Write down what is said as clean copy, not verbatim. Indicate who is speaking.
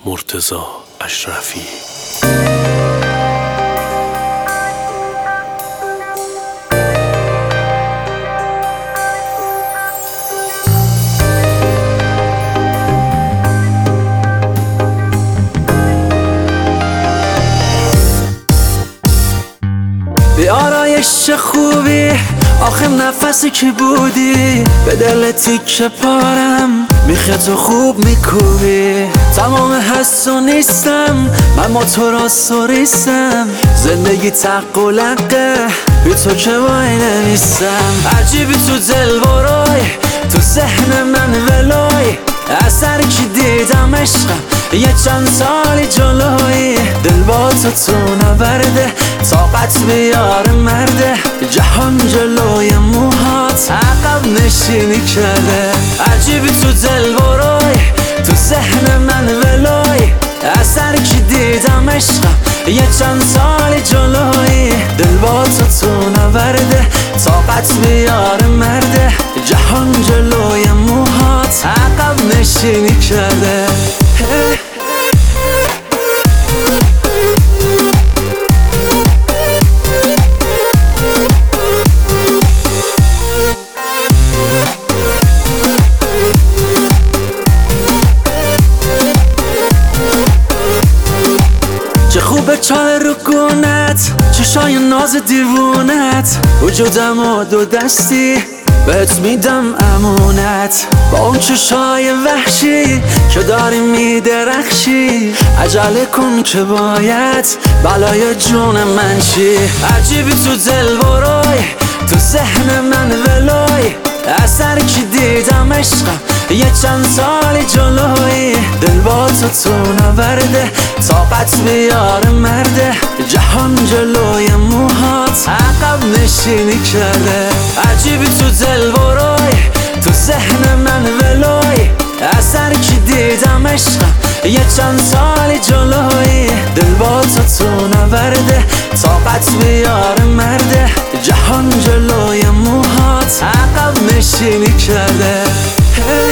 Speaker 1: مرتضی اشرفی.
Speaker 2: به آرایش خوبی آخه نفسی که بودی به دل تیکه پارم میخه تو خوب میکوبی. تمام هست و نیستم من با تو را سریستم، زندگی تق و لقه بی تو که وای نمیستم. عجیبی تو دل برای تو ذهن من ولای، اثر که دیدم عشقم یه چند سالی جلوی. دل با تو نبرده طاقت بیار مرده، جهان جلوی موهات عقب نشینی کرده. عجیبی تو دل برای تو ذهن من ولای، اثر که دیدم عشقم یه چند سالی جلوی. دل با تو نبرده طاقت بیار مرده، جهان جلوی موهات عقب نشینی کرده. چه خوبه چال رو گونت، چشای ناز دیوونت، وجودم و دو دستی بهت میدم امونت. با اون چشای وحشی که داری میدرخشی، عجله کن که باید بلای جون من چی. عجیبی تو دل برای تو ذهن من ولای، اثر که دیدم عشقم یه چند سالی جلوی. دل با تو نبرده طاقت بیار مرده، جهان جلوی موهات عقب نشینی کرده. عجیبی تو دل برای تو ذهن من ولای، اثر که دیدم عشقم یه چند سالی جلوی. دل با تو نبرده طاقت بیار مرده، جهان جلوی موهات عقب نشینی کرده.